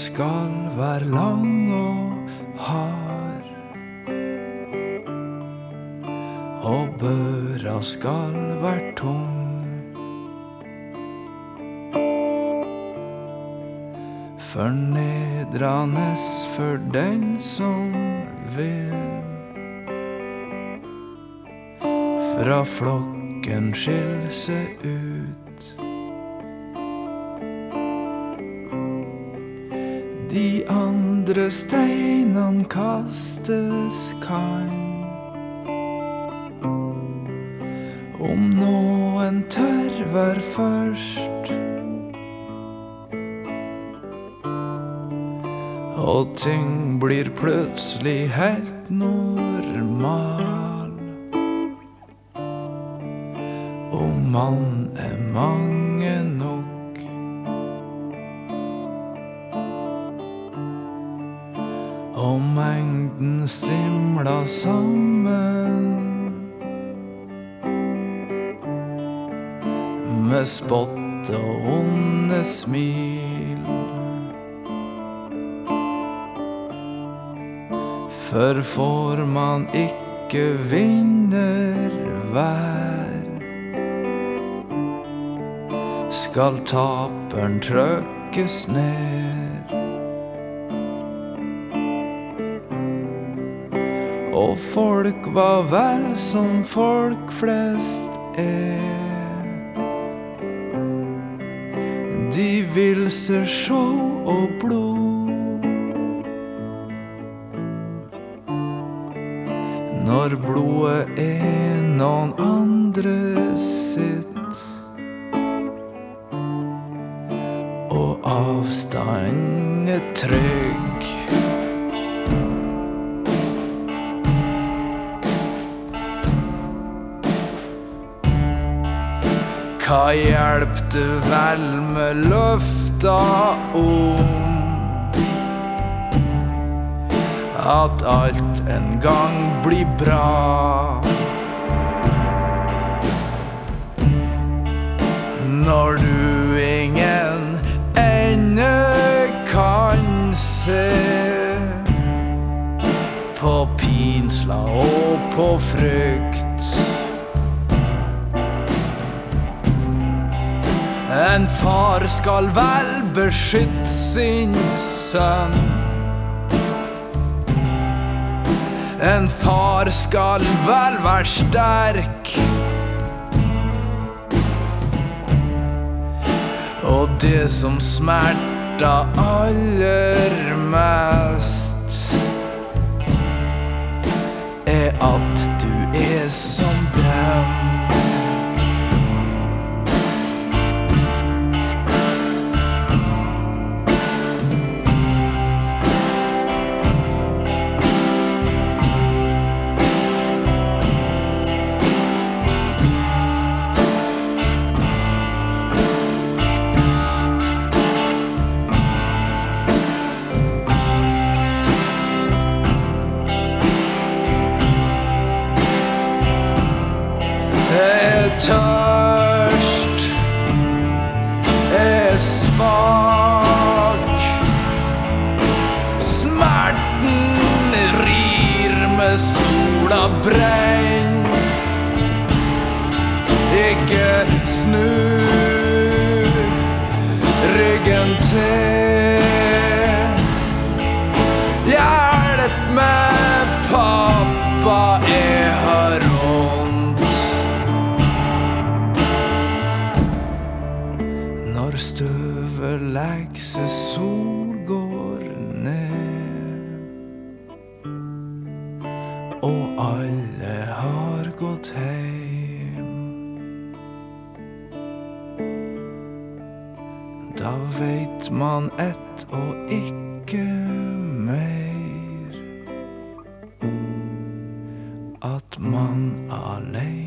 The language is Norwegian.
skal være lang og hard, og børa skal være tung. Fornedrende for den som vil fra flokken skille seg ut. De andre steinene kastes kan, om noen tør være først, og ting blir plutselig helt normal. Og man mange nok, og mengden stimler sammen med spott og onde smil. For får man ikke vinner hver, skal taperen trykkes ned. Og folk var vel som folk flest de vil se show og blod. Når blodet noen andre sitt, og avstanden trygg. Hva hjelp du vel med løfta om at alt en gang blir bra, når du ingen ende kan se på pinsla og på frykt. En far skal vel beskytte sin sønn, en far skal vel være sterk, og det som smerter aller mest at du som dem. Tørst svak, smerten rir med sola brenn. Ikke snu ryggen til, hjelp meg pappa, jeg har vondt. Når støvet legger seg, sol går ned, og alle har gått hjem, da vet man ett og ikke mer, at man alene